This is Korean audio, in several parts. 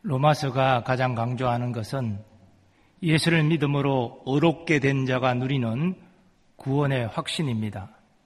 로마서가 가장 강조하는 것은 예수를 믿음으로 의롭게 된 자가 누리는 구원의 확신입니다.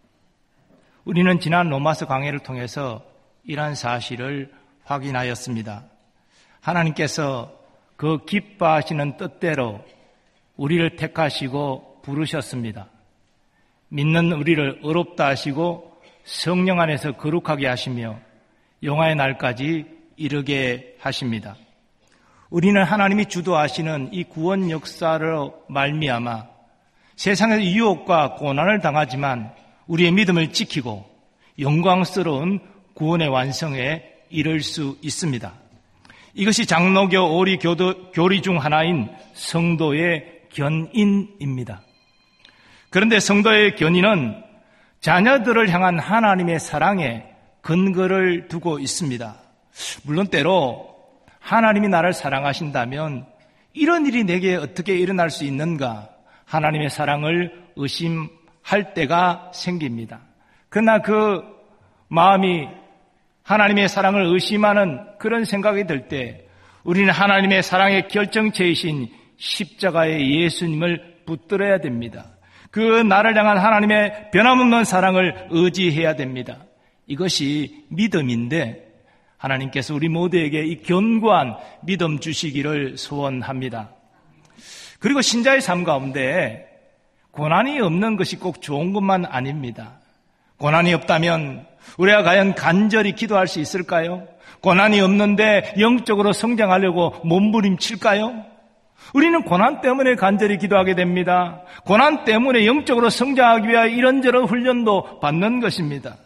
우리는 지난 로마서 강해를 통해서 이러한 사실을 확인하였습니다. 하나님께서 그 기뻐하시는 뜻대로 우리를 택하시고 부르셨습니다. 믿는 우리를 의롭다 하시고 성령 안에서 거룩하게 하시며 영화의 날까지 이르게 하십니다. 우리는 하나님이 주도하시는 이 구원 역사로 말미암아 세상에서 유혹과 고난을 당하지만 우리의 믿음을 지키고 영광스러운 구원의 완성에 이를 수 있습니다. 이것이 장로교 오리 교리 중 하나인 성도의 견인입니다. 그런데 성도의 견인은 자녀들을 향한 하나님의 사랑에 근거를 두고 있습니다. 물론 때로 하나님이 나를 사랑하신다면 이런 일이 내게 어떻게 일어날 수 있는가 하나님의 사랑을 의심할 때가 생깁니다. 그러나 그 마음이 하나님의 사랑을 의심하는 그런 생각이 들 때 우리는 하나님의 사랑의 결정체이신 십자가의 예수님을 붙들어야 됩니다. 그 나를 향한 하나님의 변함없는 사랑을 의지해야 됩니다. 이것이 믿음인데 하나님께서 우리 모두에게 이 견고한 믿음 주시기를 소원합니다. 그리고 신자의 삶 가운데 고난이 없는 것이 꼭 좋은 것만 아닙니다. 고난이 없다면 우리가 과연 간절히 기도할 수 있을까요? 고난이 없는데 영적으로 성장하려고 몸부림칠까요? 우리는 고난 때문에 간절히 기도하게 됩니다. 고난 때문에 영적으로 성장하기 위하여 이런저런 훈련도 받는 것입니다.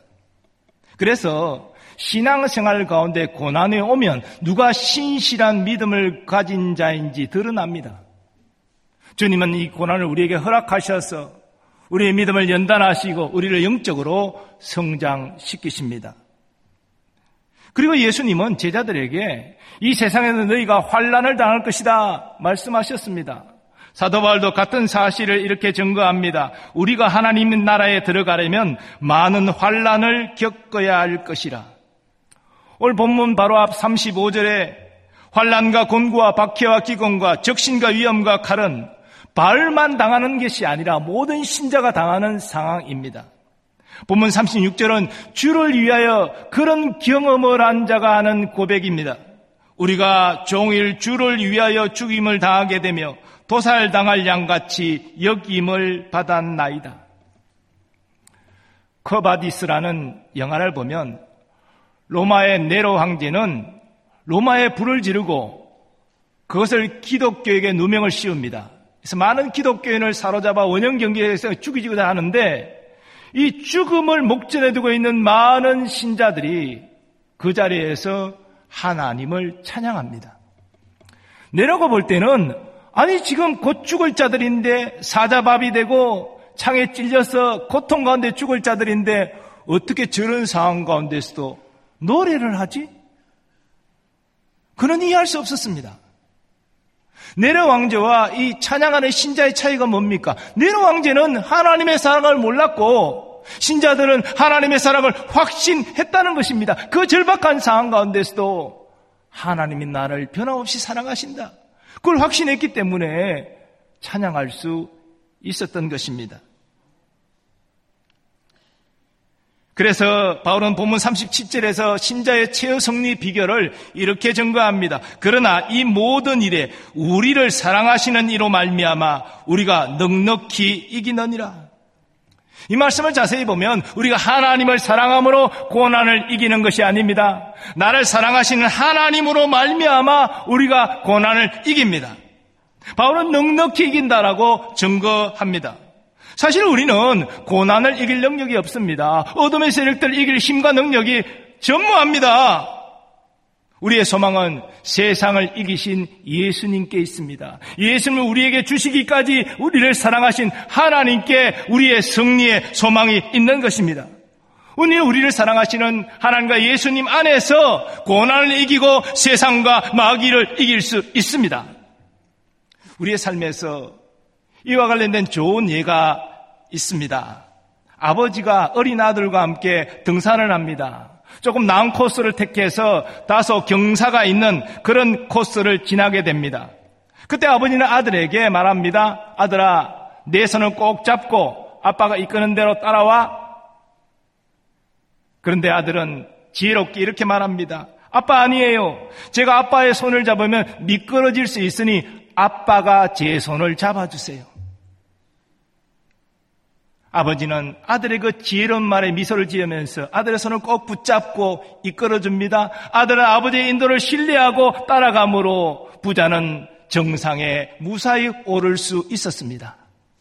그래서 신앙생활 가운데 고난이 오면 누가 신실한 믿음을 가진 자인지 드러납니다. 주님은 이 고난을 우리에게 허락하셔서 우리의 믿음을 연단하시고 우리를 영적으로 성장시키십니다. 그리고 예수님은 제자들에게 이 세상에는 너희가 환난을 당할 것이다 말씀하셨습니다. 사도 바울도 같은 사실을 이렇게 증거합니다. 우리가 하나님 나라에 들어가려면 많은 환난을 겪어야 할 것이라. 오늘 본문 바로 앞 35절에 환난과 곤고와 박해와 기근과 적신과 위험과 칼은 바울만 당하는 것이 아니라 모든 신자가 당하는 상황입니다. 본문 36절은 주를 위하여 그런 경험을 한 자가 하는 고백입니다. 우리가 종일 주를 위하여 죽임을 당하게 되며 도살당할 양같이 여김을 받았나이다. 커바디스라는 영화를 보면 로마의 네로 황제는 로마에 불을 지르고 그것을 기독교에게 누명을 씌웁니다. 그래서 많은 기독교인을 사로잡아 원형 경계에서 죽이고자 하는데 이 죽음을 목전에 두고 있는 많은 신자들이 그 자리에서 하나님을 찬양합니다. 네로가 볼 때는 아니 지금 곧 죽을 자들인데 사자밥이 되고 창에 찔려서 고통 가운데 죽을 자들인데 어떻게 저런 상황 가운데서도 노래를 하지? 그는 이해할 수 없었습니다. 네로 왕제와 이 찬양하는 신자의 차이가 뭡니까? 네로 왕제는 하나님의 사랑을 몰랐고 신자들은 하나님의 사랑을 확신했다는 것입니다. 그 절박한 상황 가운데서도 하나님이 나를 변함없이 사랑하신다. 그걸 확신했기 때문에 찬양할 수 있었던 것입니다. 그래서 바울은 본문 37절에서 신자의 최후 승리 비결을 이렇게 증거합니다. 그러나 이 모든 일에 우리를 사랑하시는 이로 말미암아 우리가 넉넉히 이기느니라. 이 말씀을 자세히 보면 우리가 하나님을 사랑함으로 고난을 이기는 것이 아닙니다. 나를 사랑하시는 하나님으로 말미암아 우리가 고난을 이깁니다. 바울은 넉넉히 이긴다라고 증거합니다. 사실 우리는 고난을 이길 능력이 없습니다. 어둠의 세력들을 이길 힘과 능력이 전무합니다. 우리의 소망은 세상을 이기신 예수님께 있습니다. 예수님을 우리에게 주시기까지 우리를 사랑하신 하나님께 우리의 승리의 소망이 있는 것입니다. 우리를 사랑하시는 하나님과 예수님 안에서 고난을 이기고 세상과 마귀를 이길 수 있습니다. 우리의 삶에서 이와 관련된 좋은 예가 있습니다. 아버지가 어린 아들과 함께 등산을 합니다. 조금 나은 코스를 택해서 다소 경사가 있는 그런 코스를 지나게 됩니다. 그때 아버지는 아들에게 말합니다. 아들아, 내 손을 꼭 잡고 아빠가 이끄는 대로 따라와. 그런데 아들은 지혜롭게 이렇게 말합니다. 아빠 아니에요. 제가 아빠의 손을 잡으면 미끄러질 수 있으니 아빠가 제 손을 잡아주세요. 아버지는 아들의 그 지혜로운 말에 미소를 지으면서 아들의 손을 꼭 붙잡고 이끌어줍니다. 아들은 아버지의 인도를 신뢰하고 따라감으로 부자는 정상에 무사히 오를 수 있었습니다.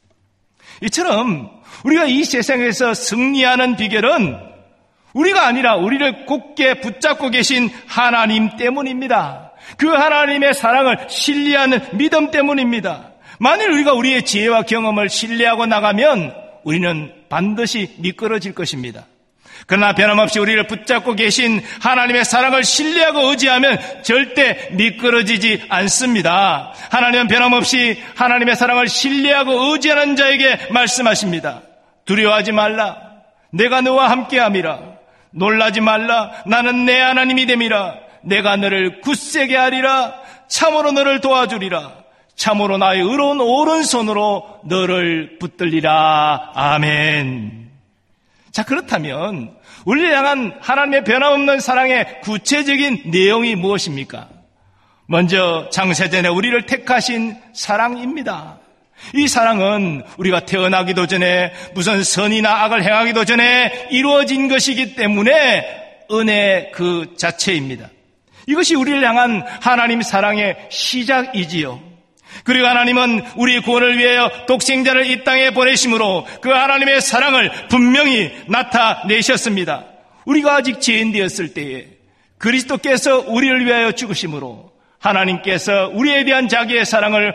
이처럼 우리가 이 세상에서 승리하는 비결은 우리가 아니라 우리를 굳게 붙잡고 계신 하나님 때문입니다. 그 하나님의 사랑을 신뢰하는 믿음 때문입니다. 만일 우리가 우리의 지혜와 경험을 신뢰하고 나가면 우리는 반드시 미끄러질 것입니다. 그러나 변함없이 우리를 붙잡고 계신 하나님의 사랑을 신뢰하고 의지하면 절대 미끄러지지 않습니다. 하나님은 변함없이 하나님의 사랑을 신뢰하고 의지하는 자에게 말씀하십니다. 두려워하지 말라. 내가 너와 함께함이라. 놀라지 말라. 나는 내 하나님이 됨이라. 내가 너를 굳세게 하리라. 참으로 너를 도와주리라. 참으로 나의 의로운 오른손으로 너를 붙들리라. 아멘. 자, 그렇다면 우리를 향한 하나님의 변함없는 사랑의 구체적인 내용이 무엇입니까? 먼저 창세전에 우리를 택하신 사랑입니다. 이 사랑은 우리가 태어나기도 전에 무슨 선이나 악을 행하기도 전에 이루어진 것이기 때문에 은혜 그 자체입니다. 이것이 우리를 향한 하나님 사랑의 시작이지요. 그리고 하나님은 우리 구원을 위하여 독생자를 이 땅에 보내심으로 그 하나님의 사랑을 분명히 나타내셨습니다. 우리가 아직 죄인 되었을 때에 그리스도께서 우리를 위하여 죽으심으로 하나님께서 우리에 대한 자기의 사랑을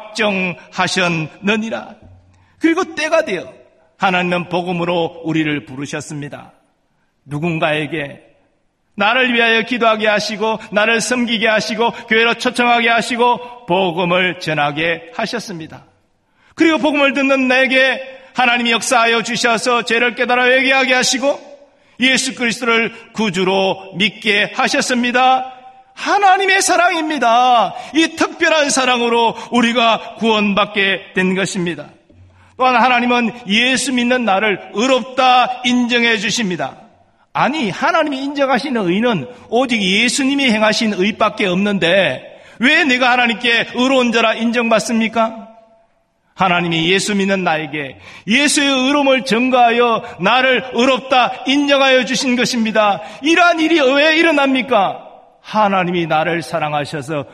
확정하셨느니라. 그리고 때가 되어 하나님은 복음으로 우리를 부르셨습니다. 누군가에게 나를 위하여 기도하게 하시고 나를 섬기게 하시고 교회로 초청하게 하시고 복음을 전하게 하셨습니다. 그리고 복음을 듣는 내게 하나님이 역사하여 주셔서 죄를 깨달아 회개하게 하시고 예수 그리스도를 구주로 믿게 하셨습니다. 하나님의 사랑입니다. 이 특별한 사랑으로 우리가 구원받게 된 것입니다. 또한 하나님은 예수 믿는 나를 의롭다 인정해 주십니다. 아니, 하나님이 인정하시는 의는 오직 예수님이 행하신 의밖에 없는데 왜 내가 하나님께 의로운 자라 인정받습니까? 하나님이 예수 믿는 나에게 예수의 의로움을 증거하여 나를 의롭다 인정하여 주신 것입니다. 이러한 일이 왜 일어납니까? 하나님이 나를 사랑하셔서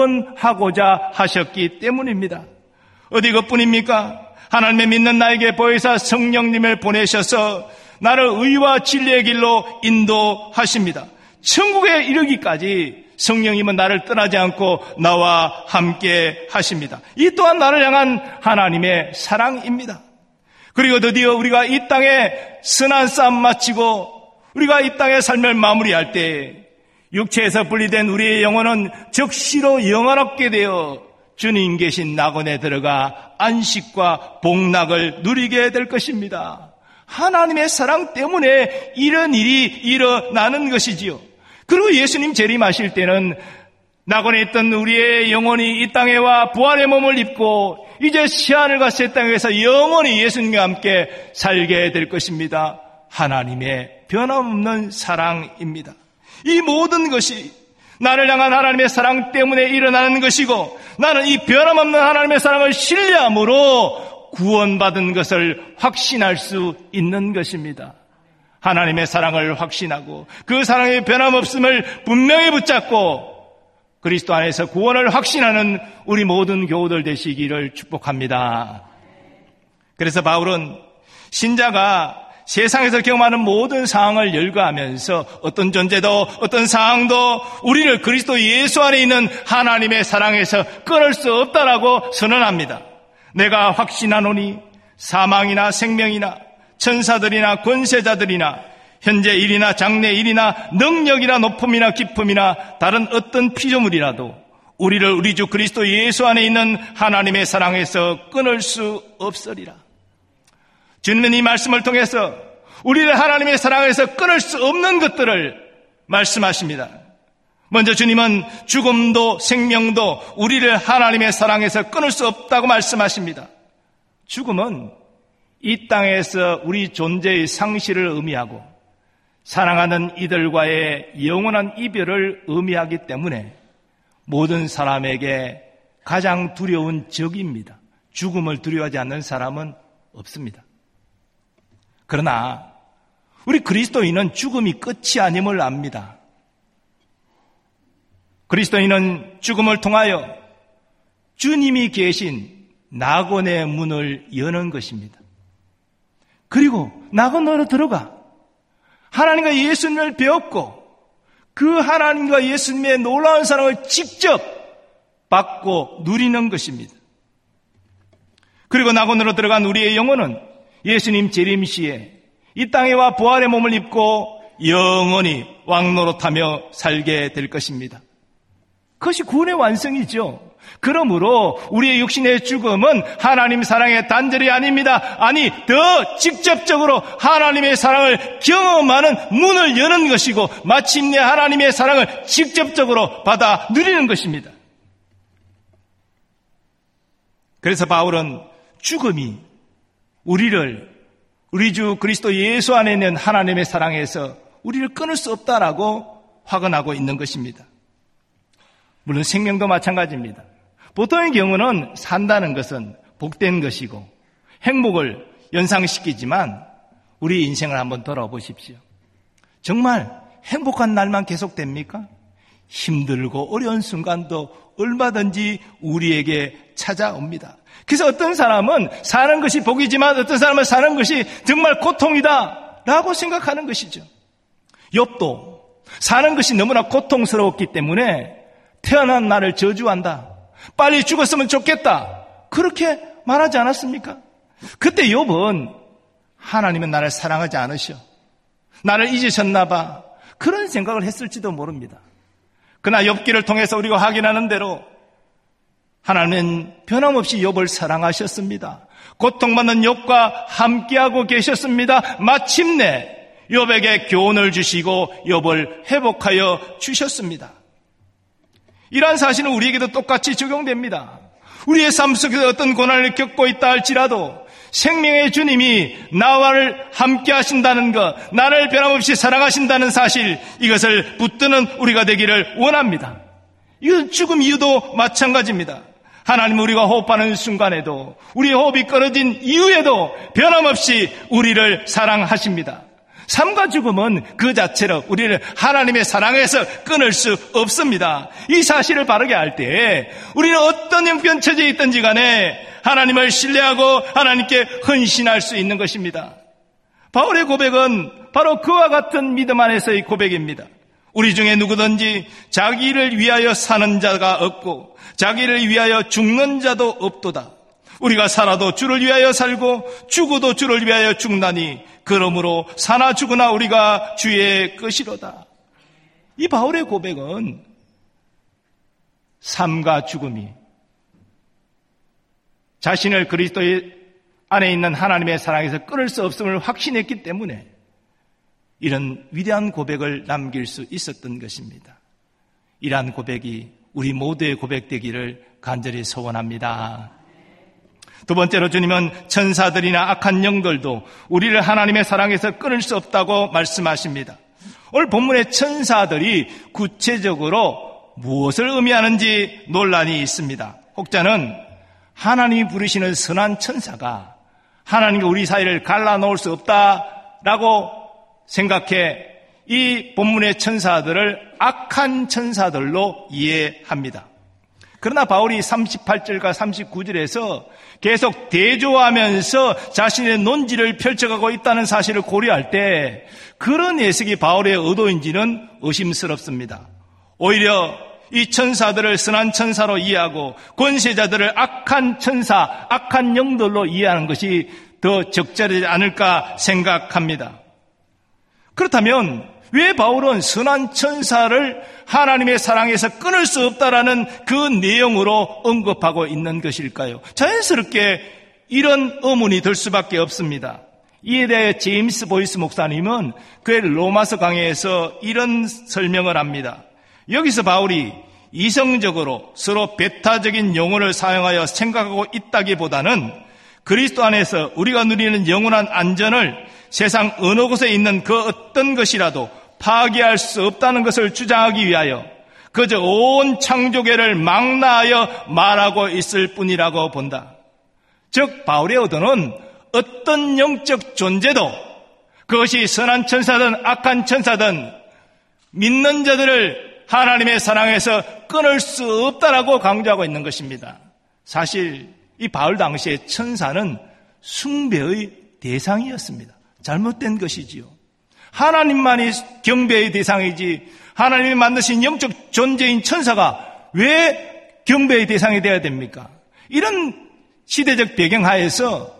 구원하고자 하셨기 때문입니다. 어디 그뿐입니까? 하나님의 믿는 나에게 보혜사 성령님을 보내셔서 나를 의와 진리의 길로 인도하십니다. 천국에 이르기까지 성령님은 나를 떠나지 않고 나와 함께 하십니다. 이 또한 나를 향한 하나님의 사랑입니다. 그리고 드디어 우리가 이 땅에 선한 싸움 마치고 우리가 이 땅의 삶을 마무리할 때 육체에서 분리된 우리의 영혼은 적시로 영원롭게 되어 주님 계신 낙원에 들어가 안식과 복락을 누리게 될 것입니다. 하나님의 사랑 때문에 이런 일이 일어나는 것이지요. 그리고 예수님 재림하실 때는 낙원에 있던 우리의 영혼이 이 땅에 와 부활의 몸을 입고 이제 시하늘과 새 땅에서 영원히 예수님과 함께 살게 될 것입니다. 하나님의 변함없는 사랑입니다. 이 모든 것이 나를 향한 하나님의 사랑 때문에 일어나는 것이고 나는 이 변함없는 하나님의 사랑을 신뢰함으로 구원받은 것을 확신할 수 있는 것입니다. 하나님의 사랑을 확신하고 그 사랑의 변함없음을 분명히 붙잡고 그리스도 안에서 구원을 확신하는 우리 모든 교우들 되시기를 축복합니다. 그래서 바울은 신자가 세상에서 경험하는 모든 상황을 열거하면서 어떤 존재도 어떤 상황도 우리를 그리스도 예수 안에 있는 하나님의 사랑에서 끊을 수 없다라고 선언합니다. 내가 확신하노니 사망이나 생명이나 천사들이나 권세자들이나 현재 일이나 장래 일이나 능력이나 높음이나 깊음이나 다른 어떤 피조물이라도 우리를 우리 주 그리스도 예수 안에 있는 하나님의 사랑에서 끊을 수 없으리라. 주님은 이 말씀을 통해서 우리를 하나님의 사랑에서 끊을 수 없는 것들을 말씀하십니다. 먼저 주님은 죽음도 생명도 우리를 하나님의 사랑에서 끊을 수 없다고 말씀하십니다. 죽음은 이 땅에서 우리 존재의 상실을 의미하고 사랑하는 이들과의 영원한 이별을 의미하기 때문에 모든 사람에게 가장 두려운 적입니다. 죽음을 두려워하지 않는 사람은 없습니다. 그러나 우리 그리스도인은 죽음이 끝이 아님을 압니다. 그리스도인은 죽음을 통하여 주님이 계신 낙원의 문을 여는 것입니다. 그리고 낙원으로 들어가 하나님과 예수님을 배웠고 그 하나님과 예수님의 놀라운 사랑을 직접 받고 누리는 것입니다. 그리고 낙원으로 들어간 우리의 영혼은 예수님 재림시에 이 땅에 와 부활의 몸을 입고 영원히 왕노릇하며 살게 될 것입니다. 그것이 구원의 완성이죠. 그러므로 우리의 육신의 죽음은 하나님 사랑의 단절이 아닙니다. 아니, 더 직접적으로 하나님의 사랑을 경험하는 문을 여는 것이고 마침내 하나님의 사랑을 직접적으로 받아 누리는 것입니다. 그래서 바울은 죽음이 우리 주 그리스도 예수 안에 있는 하나님의 사랑에서 우리를 끊을 수 없다라고 확언하고 있는 것입니다. 물론 생명도 마찬가지입니다. 보통의 경우는 산다는 것은 복된 것이고 행복을 연상시키지만 우리 인생을 한번 돌아보십시오. 정말 행복한 날만 계속됩니까? 힘들고 어려운 순간도 얼마든지 우리에게 찾아옵니다. 그래서 어떤 사람은 사는 것이 복이지만 어떤 사람은 사는 것이 정말 고통이다 라고 생각하는 것이죠. 욥도 사는 것이 너무나 고통스러웠기 때문에 태어난 나를 저주한다. 빨리 죽었으면 좋겠다. 그렇게 말하지 않았습니까? 그때 욥은 하나님은 나를 사랑하지 않으셔. 나를 잊으셨나 봐. 그런 생각을 했을지도 모릅니다. 그러나 욥기를 통해서 우리가 확인하는 대로 하나님은 변함없이 욥을 사랑하셨습니다. 고통받는 욥과 함께하고 계셨습니다. 마침내 욥에게 교훈을 주시고 욥을 회복하여 주셨습니다. 이러한 사실은 우리에게도 똑같이 적용됩니다. 우리의 삶 속에서 어떤 고난을 겪고 있다 할지라도 생명의 주님이 나와를 함께 하신다는 것, 나를 변함없이 사랑하신다는 사실, 이것을 붙드는 우리가 되기를 원합니다. 이건 죽음 이유도 마찬가지입니다. 하나님은 우리가 호흡하는 순간에도, 우리의 호흡이 끊어진 이후에도 변함없이 우리를 사랑하십니다. 삶과 죽음은 그 자체로 우리를 하나님의 사랑에서 끊을 수 없습니다. 이 사실을 바르게 알 때 우리는 어떤 형편처지에 있든지 간에 하나님을 신뢰하고 하나님께 헌신할 수 있는 것입니다. 바울의 고백은 바로 그와 같은 믿음 안에서의 고백입니다. 우리 중에 누구든지 자기를 위하여 사는 자가 없고 자기를 위하여 죽는 자도 없도다. 우리가 살아도 주를 위하여 살고 죽어도 주를 위하여 죽나니 그러므로 사나 죽으나 우리가 주의 것이로다. 이 바울의 고백은 삶과 죽음이 자신을 그리스도 안에 있는 하나님의 사랑에서 끊을 수 없음을 확신했기 때문에 이런 위대한 고백을 남길 수 있었던 것입니다. 이러한 고백이 우리 모두의 고백되기를 간절히 소원합니다. 두 번째로 주님은 천사들이나 악한 영들도 우리를 하나님의 사랑에서 끊을 수 없다고 말씀하십니다. 오늘 본문의 천사들이 구체적으로 무엇을 의미하는지 논란이 있습니다. 혹자는 하나님이 부르시는 선한 천사가 하나님과 우리 사이를 갈라놓을 수 없다라고 생각해 이 본문의 천사들을 악한 천사들로 이해합니다. 그러나 바울이 38절과 39절에서 계속 대조하면서 자신의 논지를 펼쳐가고 있다는 사실을 고려할 때 그런 해석이 바울의 의도인지는 의심스럽습니다. 오히려 이 천사들을 선한 천사로 이해하고 권세자들을 악한 천사, 악한 영들로 이해하는 것이 더 적절하지 않을까 생각합니다. 그렇다면 왜 바울은 선한 천사를 하나님의 사랑에서 끊을 수 없다라는 그 내용으로 언급하고 있는 것일까요? 자연스럽게 이런 의문이 들 수밖에 없습니다. 이에 대해 제임스 보이스 목사님은 그의 로마서 강해에서 이런 설명을 합니다. 여기서 바울이 이성적으로 서로 배타적인 용어를 사용하여 생각하고 있다기보다는 그리스도 안에서 우리가 누리는 영원한 안전을 세상 어느 곳에 있는 그 어떤 것이라도 파괴할 수 없다는 것을 주장하기 위하여 그저 온 창조계를 망라하여 말하고 있을 뿐이라고 본다. 즉 바울의 의도는 어떤 영적 존재도 그것이 선한 천사든 악한 천사든 믿는 자들을 하나님의 사랑에서 끊을 수 없다라고 강조하고 있는 것입니다. 사실 이 바울 당시에 천사는 숭배의 대상이었습니다. 잘못된 것이지요. 하나님만이 경배의 대상이지 하나님이 만드신 영적 존재인 천사가 왜 경배의 대상이 되어야 됩니까? 이런 시대적 배경하에서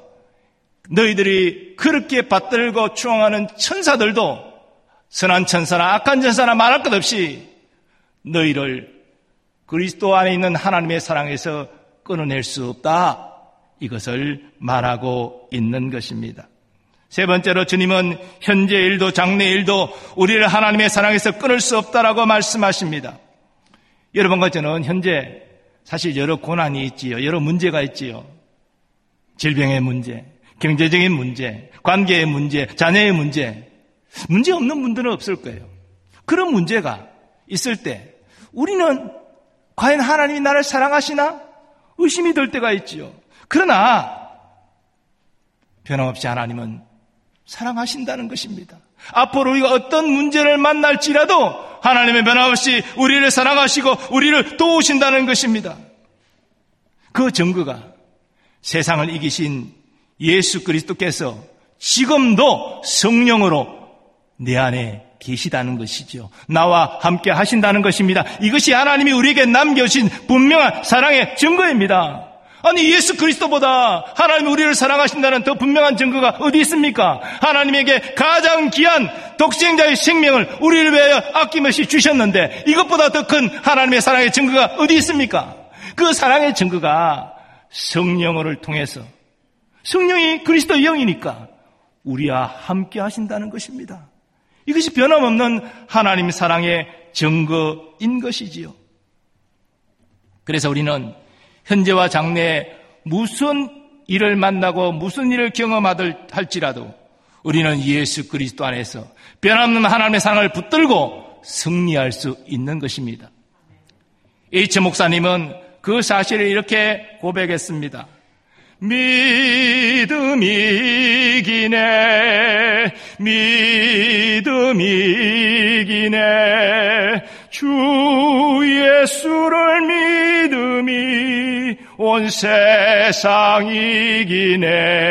너희들이 그렇게 받들고 추앙하는 천사들도 선한 천사나 악한 천사나 말할 것 없이 너희를 그리스도 안에 있는 하나님의 사랑에서 끊어낼 수 없다. 이것을 말하고 있는 것입니다. 세 번째로 주님은 현재 일도 장래 일도 우리를 하나님의 사랑에서 끊을 수 없다라고 말씀하십니다. 여러분과 저는 현재 사실 여러 고난이 있지요. 여러 문제가 있지요. 질병의 문제, 경제적인 문제, 관계의 문제, 자녀의 문제. 문제 없는 분들은 없을 거예요. 그런 문제가 있을 때 우리는 과연 하나님이 나를 사랑하시나? 의심이 들 때가 있지요. 그러나 변함없이 하나님은 사랑하신다는 것입니다. 앞으로 우리가 어떤 문제를 만날지라도 하나님은 변함없이 우리를 사랑하시고 우리를 도우신다는 것입니다. 그 증거가 세상을 이기신 예수 그리스도께서 지금도 성령으로 내 안에 계시다는 것이죠. 나와 함께 하신다는 것입니다. 이것이 하나님이 우리에게 남겨주신 분명한 사랑의 증거입니다. 아니 예수 그리스도보다 하나님이 우리를 사랑하신다는 더 분명한 증거가 어디 있습니까? 하나님에게 가장 귀한 독생자의 생명을 우리를 위하여 아낌없이 주셨는데 이것보다 더 큰 하나님의 사랑의 증거가 어디 있습니까? 그 사랑의 증거가 성령을 통해서 성령이 그리스도의 영이니까 우리와 함께 하신다는 것입니다. 이것이 변함없는 하나님 사랑의 증거인 것이지요. 그래서 우리는 현재와 장래에 무슨 일을 만나고 무슨 일을 경험할지라도 우리는 예수 그리스도 안에서 변함없는 하나님의 사랑을 붙들고 승리할 수 있는 것입니다. H 목사님은 그 사실을 이렇게 고백했습니다. 믿음이 이기네, 믿음이 이기네, 주 예수를 믿음이 온 세상 이기네.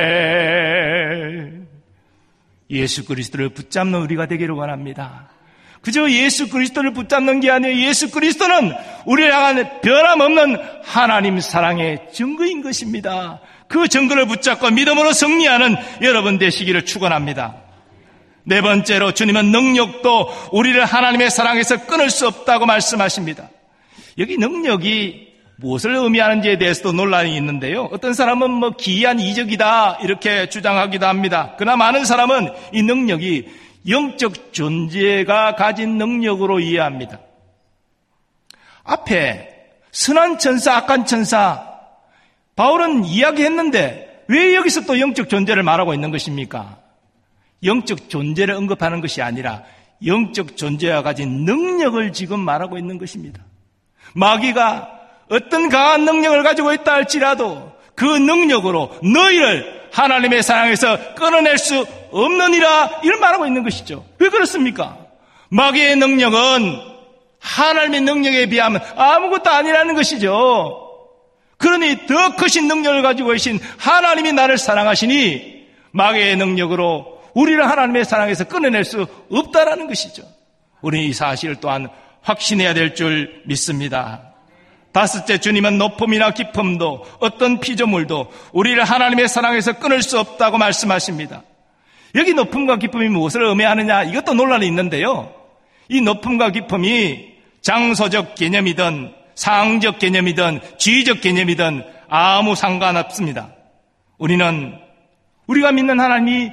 예수 그리스도를 붙잡는 우리가 되기를 원합니다. 그저 예수 그리스도를 붙잡는 게 아니에요. 예수 그리스도는 우리를 향한 변함없는 하나님 사랑의 증거인 것입니다. 그 증거를 붙잡고 믿음으로 승리하는 여러분 되시기를 축원합니다. 네 번째로 주님은 능력도 우리를 하나님의 사랑에서 끊을 수 없다고 말씀하십니다. 여기 능력이 무엇을 의미하는지에 대해서도 논란이 있는데요. 어떤 사람은 기이한 이적이다 이렇게 주장하기도 합니다. 그러나 많은 사람은 이 능력이 영적 존재가 가진 능력으로 이해합니다. 앞에 선한 천사, 악한 천사 바울은 이야기했는데 왜 여기서 또 영적 존재를 말하고 있는 것입니까? 영적 존재를 언급하는 것이 아니라 영적 존재가 가진 능력을 지금 말하고 있는 것입니다. 마귀가 어떤 강한 능력을 가지고 있다 할지라도 그 능력으로 너희를 하나님의 사랑에서 끊어낼 수 없느니라 이를 말하고 있는 것이죠. 왜 그렇습니까? 마귀의 능력은 하나님의 능력에 비하면 아무것도 아니라는 것이죠. 그러니 더 크신 능력을 가지고 계신 하나님이 나를 사랑하시니 마귀의 능력으로 우리를 하나님의 사랑에서 끊어낼 수 없다라는 것이죠. 우리는 이 사실을 또한 확신해야 될 줄 믿습니다. 다섯째, 주님은 높음이나 깊음도 어떤 피조물도 우리를 하나님의 사랑에서 끊을 수 없다고 말씀하십니다. 여기 높음과 깊음이 무엇을 의미하느냐 이것도 논란이 있는데요. 이 높음과 깊음이 장소적 개념이든 상황적 개념이든 지위적 개념이든 아무 상관없습니다. 우리가 믿는 하나님이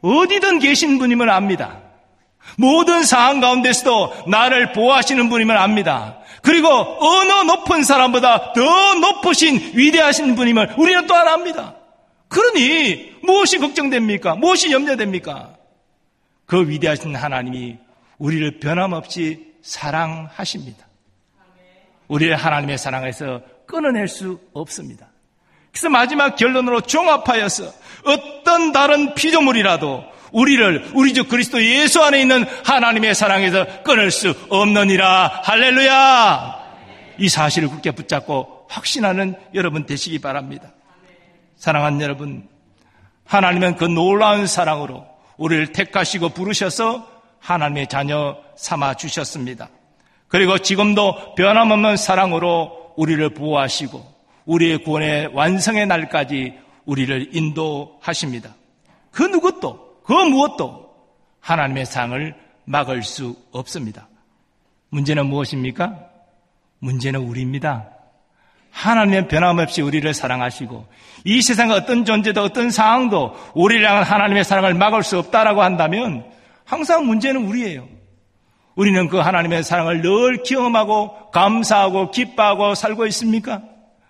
어디든 계신 분임을 압니다. 모든 상황 가운데서도 나를 보호하시는 분임을 압니다. 그리고 어느 높은 사람보다 더 높으신 위대하신 분임을 우리는 또한 압니다. 그러니 무엇이 걱정됩니까? 무엇이 염려됩니까? 그 위대하신 하나님이 우리를 변함없이 사랑하십니다. 우리를 하나님의 사랑에서 끊어낼 수 없습니다. 그래서 마지막 결론으로 종합하여서 어떤 다른 피조물이라도 우리 주 그리스도 예수 안에 있는 하나님의 사랑에서 끊을 수 없느니라. 할렐루야. 이 사실을 굳게 붙잡고 확신하는 여러분 되시기 바랍니다. 사랑하는 여러분, 하나님은 그 놀라운 사랑으로 우리를 택하시고 부르셔서 하나님의 자녀 삼아 주셨습니다. 그리고 지금도 변함없는 사랑으로 우리를 보호하시고 우리의 구원의 완성의 날까지 우리를 인도하십니다. 그 누구도 그 무엇도 하나님의 사랑을 막을 수 없습니다. 문제는 무엇입니까? 문제는 우리입니다. 하나님은 변함없이 우리를 사랑하시고 이 세상의 어떤 존재도 어떤 상황도 우리를 향한 하나님의 사랑을 막을 수 없다라고 한다면 항상 문제는 우리예요. 우리는 그 하나님의 사랑을 늘 경험하고 감사하고 기뻐하고 살고 있습니까?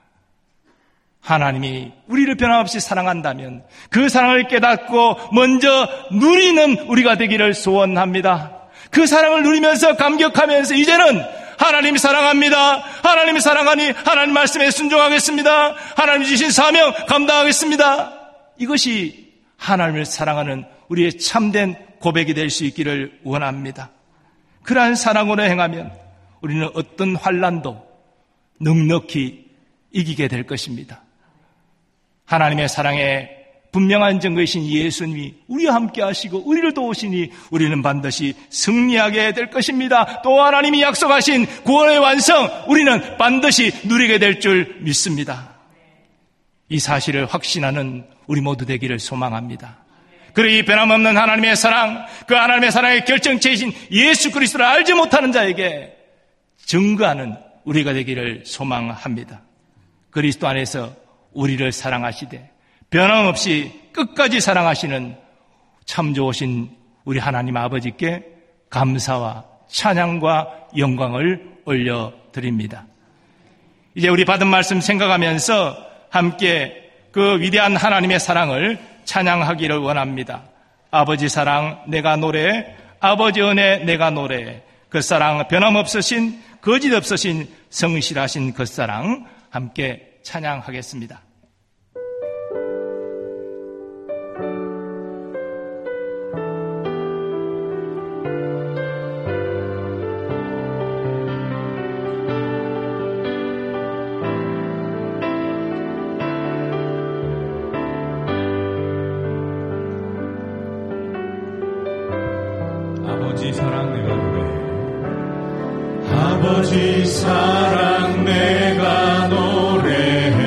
하나님이 우리를 변함없이 사랑한다면 그 사랑을 깨닫고 먼저 누리는 우리가 되기를 소원합니다. 그 사랑을 누리면서 감격하면서 이제는 하나님이 사랑합니다. 하나님이 사랑하니 하나님 말씀에 순종하겠습니다. 하나님 주신 사명 감당하겠습니다. 이것이 하나님을 사랑하는 우리의 참된 고백이 될 수 있기를 원합니다. 그러한 사랑으로 행하면 우리는 어떤 환난도 넉넉히 이기게 될 것입니다. 하나님의 사랑에 분명한 증거이신 예수님이 우리와 함께 하시고 우리를 도우시니 우리는 반드시 승리하게 될 것입니다. 또 하나님이 약속하신 구원의 완성 우리는 반드시 누리게 될 줄 믿습니다. 이 사실을 확신하는 우리 모두 되기를 소망합니다. 그리고 이 변함없는 하나님의 사랑, 그 하나님의 사랑의 결정체이신 예수 그리스도를 알지 못하는 자에게 증거하는 우리가 되기를 소망합니다. 그리스도 안에서 우리를 사랑하시되 변함없이 끝까지 사랑하시는 참 좋으신 우리 하나님 아버지께 감사와 찬양과 영광을 올려드립니다. 이제 우리 받은 말씀 생각하면서 함께 그 위대한 하나님의 사랑을 찬양하기를 원합니다. 아버지 사랑 내가 노래해, 아버지 은혜 내가 노래해. 그 사랑 변함없으신 거짓 없으신 성실하신 그 사랑 함께 찬양하겠습니다. 아버지 사랑 내가 노래해. 아버지 사랑 내가 노래해.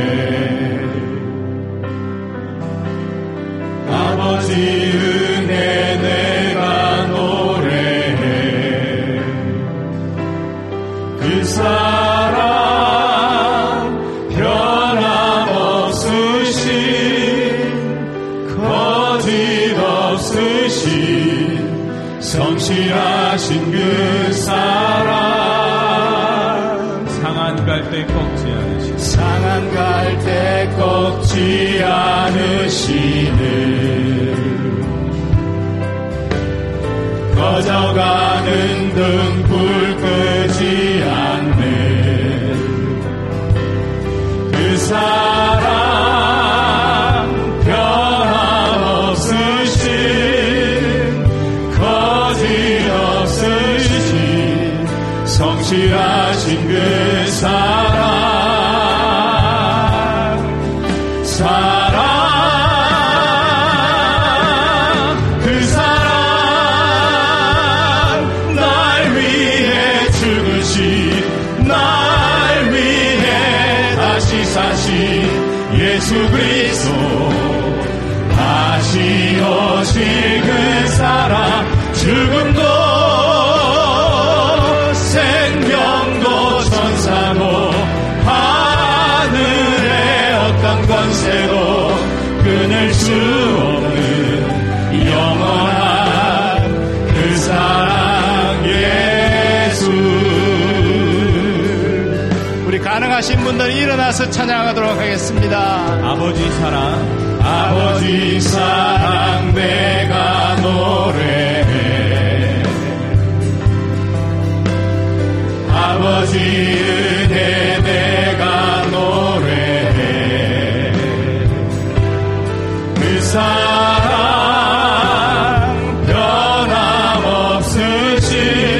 아버지 은혜 내가 노래해. 그 사랑 변함없으신 거짓 없으신 성실하신 그 사랑 상한 갈 때 꺾지 않으시는 상한 갈 때 꺾지 않으시는 꺼져가는 등불 끄지 않는 그 사랑 변함없으신 거짓 없으신 성실하신 그 사랑 그 사랑 날 위해 죽으신 날 위해 다시 사신 예수 그리스도 다시 오실 그 사랑 죽음도 생명도 천사도 하늘의 어떤 권세도 끊을 수 없는 영원 가능하신 분들은 일어나서 찬양하도록 하겠습니다. 아버지 사랑, 아버지 사랑 내가 노래해. 아버지 은혜 내가 노래해. 그 사랑 변함없으신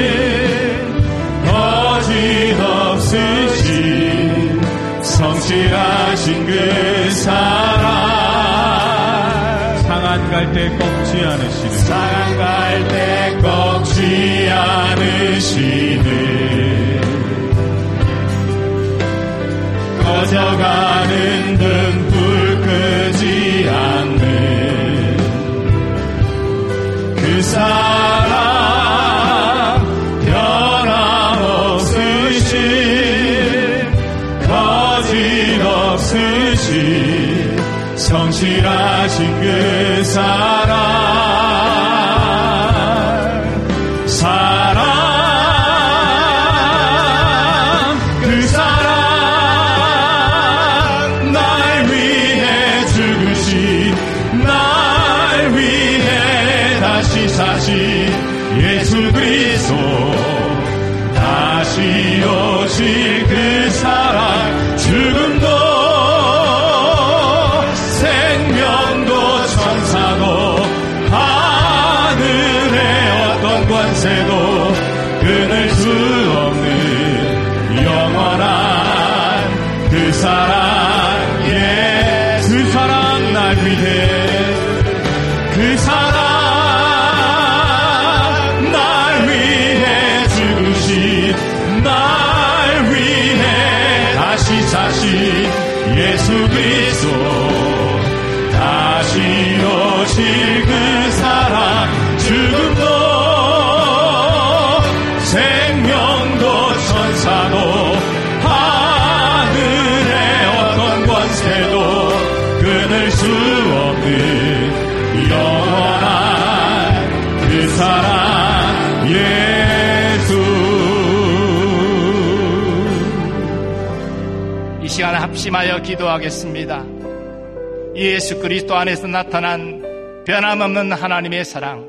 거짓없으신 성실하신 그 사랑. 상한 갈 때 꺾지 않으시는, 상한 갈 때 꺾지 않으시는, 꺼져가는 등불 끄지 않는 그 사랑 변함없으신 거짓없으신 성실하신 그 사랑 그 사랑 날 위해 죽으신 날 위해 다시 사신 예수 그리스도 다시 오실 그 사랑 죽음도 생명도 천사도 하늘의 어떤 권세도 끊을 수 없는 영원한 그 사랑 예수 그 사랑 날 위해 그 사랑 날 위해 죽으신 날 위해 다시 사신 예수 그리스도 다시 오실 그 사랑 죽음도 생명도 천사도 하늘의 어떤 권세도 끊을 수 없는 영원한 그 사랑 예수. 이 시간 합심하여 기도하겠습니다. 예수 그리스도 안에서 나타난 변함없는 하나님의 사랑,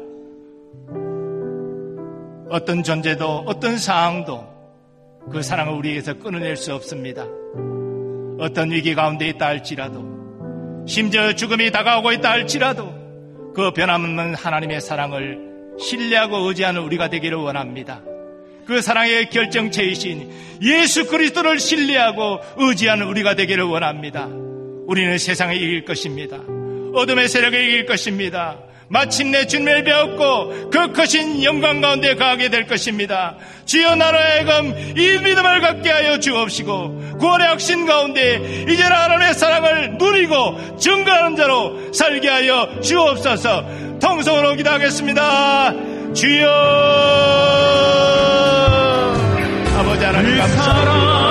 어떤 존재도 어떤 상황도 그 사랑을 우리에게서 끊어낼 수 없습니다. 어떤 위기 가운데 있다 할지라도, 심지어 죽음이 다가오고 있다 할지라도 그 변함없는 하나님의 사랑을 신뢰하고 의지하는 우리가 되기를 원합니다. 그 사랑의 결정체이신 예수 그리스도를 신뢰하고 의지하는 우리가 되기를 원합니다. 우리는 세상을 이길 것입니다. 어둠의 세력을 이길 것입니다. 마침내 주님을 배웠고 그 크신 영광 가운데 가게 될 것입니다. 주여 나로 하여금 이 믿음을 갖게 하여 주옵시고 구원의 확신 가운데 이제는 하나님의 사랑을 누리고 증거하는 자로 살게 하여 주옵소서. 통성으로 기도하겠습니다. 주여 아버지 하나님 감사합니다.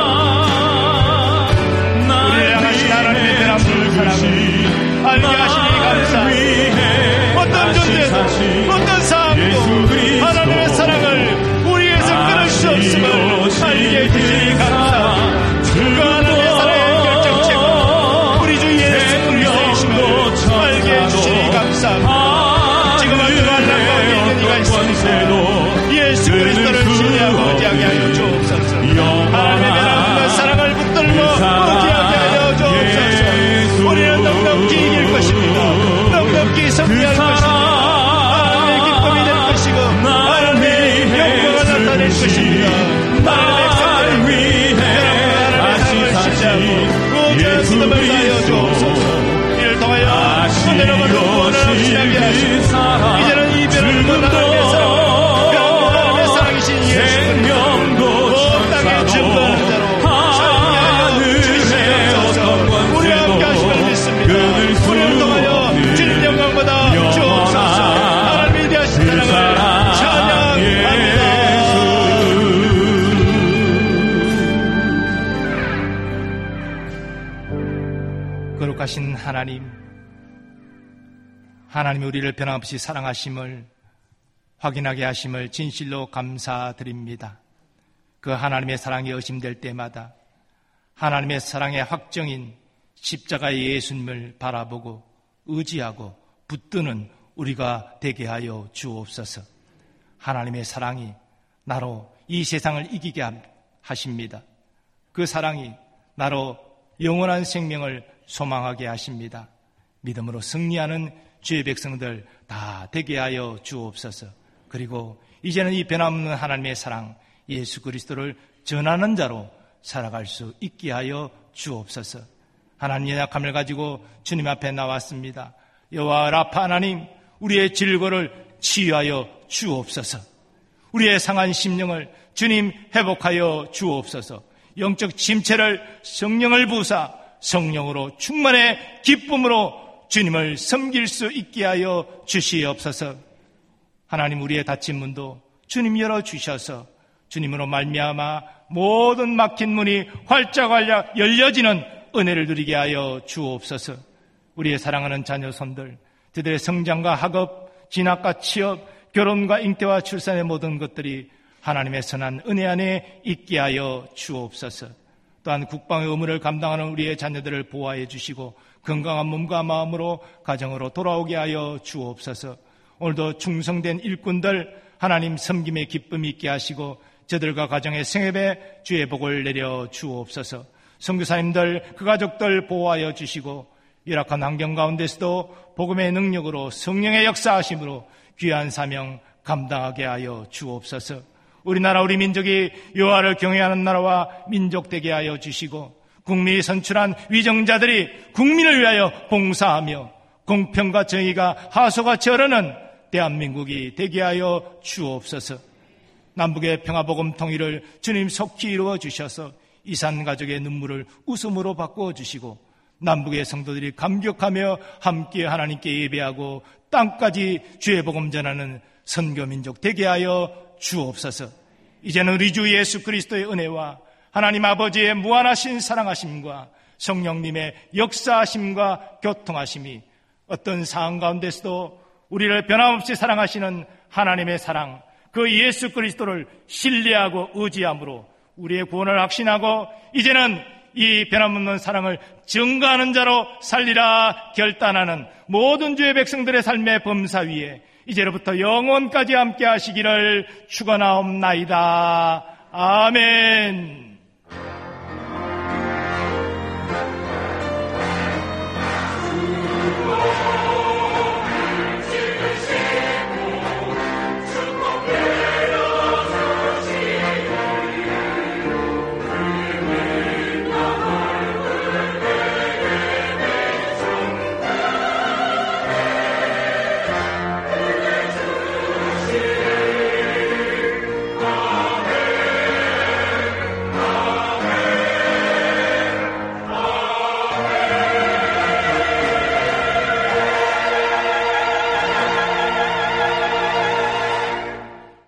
우리를 향하신 하나님의 변함없는 사랑을 알게 하시니 감사합니다. 어떤 존재도 어떤 상황도 하나님의 사랑을 우리에서 끊을 수 없음을 알게 해주시니 감사합니다. 그 하나님의 사랑의 결정체고 우리 주 예수 그리스도이심을 알게 해주시니 감사합니다. 지금 어떤 환난 가운데 있는 이가 있습니다. 예수 그리스도를 신뢰하고 의지하게 하여 주옵소서. 하나님의 변함없는 사랑을 붙들고 의지하게 하여 주옵소서. 우리는 넉넉히 이길 것입니다. 넉넉히 승리할 것입니다. 하나님의 기쁨이 될 것이고 하나님의 영광을 나타낼 것입니다. 하나님의 백성들 하나님의 사랑을 신뢰하고 의지하는 믿음을 다하여 주옵소서. 이를 통하여 오늘은 구원을 확신하게 하시고 이제는 이 변함없는 하나님의 사랑, 변함없는 하나님의 사랑이신 예수 그리스도 온 땅에 증거하는 자로 살게 하여 주시옵소서. 우리와 함께 하심을 믿습니다. 우리를 통하여 주님 영광보다 주옵소서. 하나님의 위대하신 사랑을 찬양합니다. 거룩하신 하나님이 우리를 변함없이 사랑하심을 확인하게 하심을 진실로 감사드립니다. 그 하나님의 사랑이 의심될 때마다 하나님의 사랑의 확정인 십자가의 예수님을 바라보고 의지하고 붙드는 우리가 되게 하여 주옵소서. 하나님의 사랑이 나로 이 세상을 이기게 하십니다. 그 사랑이 나로 영원한 생명을 소망하게 하십니다. 믿음으로 승리하는 주의 백성들 다 되게 하여 주옵소서. 그리고 이제는 이 변함없는 하나님의 사랑 예수 그리스도를 전하는 자로 살아갈 수 있게 하여 주옵소서. 하나님의 약함을 가지고 주님 앞에 나왔습니다. 여호와 라파 하나님, 우리의 질고를 치유하여 주옵소서. 우리의 상한 심령을 주님 회복하여 주옵소서. 영적 침체를 성령을 부으사 성령으로 충만의 기쁨으로 주님을 섬길 수 있게 하여 주시옵소서. 하나님, 우리의 닫힌 문도 주님 열어주셔서 주님으로 말미암아 모든 막힌 문이 활짝 열려지는 은혜를 누리게 하여 주옵소서. 우리의 사랑하는 자녀 손들, 그들의 성장과 학업, 진학과 취업, 결혼과 잉태와 출산의 모든 것들이 하나님의 선한 은혜 안에 있게 하여 주옵소서. 또한 국방의 의무를 감당하는 우리의 자녀들을 보호해 주시고 건강한 몸과 마음으로 가정으로 돌아오게 하여 주옵소서. 오늘도 충성된 일꾼들 하나님 섬김의 기쁨이 있게 하시고 저들과 가정의 생업에 주의 복을 내려 주옵소서. 선교사님들 그 가족들 보호하여 주시고 열악한 환경 가운데서도 복음의 능력으로 성령의 역사하심으로 귀한 사명 감당하게 하여 주옵소서. 우리나라 우리 민족이 여호와를 경외하는 나라와 민족 되게 하여 주시고 국민이 선출한 위정자들이 국민을 위하여 봉사하며 공평과 정의가 하소가 저르는 대한민국이 되게 하여 주옵소서. 남북의 평화복음 통일을 주님 속히 이루어 주셔서 이산 가족의 눈물을 웃음으로 바꾸어 주시고 남북의 성도들이 감격하며 함께 하나님께 예배하고 땅까지 주의 복음 전하는 선교민족 되게 하여 주옵소서. 이제는 우리 주 예수 그리스도의 은혜와 하나님 아버지의 무한하신 사랑하심과 성령님의 역사하심과 교통하심이 어떤 상황 가운데서도 우리를 변함없이 사랑하시는 하나님의 사랑, 그 예수 그리스도를 신뢰하고 의지함으로 우리의 구원을 확신하고 이제는 이 변함없는 사랑을 증거하는 자로 살리라 결단하는 모든 주의 백성들의 삶의 범사 위에 이제로부터 영원까지 함께 하시기를 축원하옵나이다. 아멘.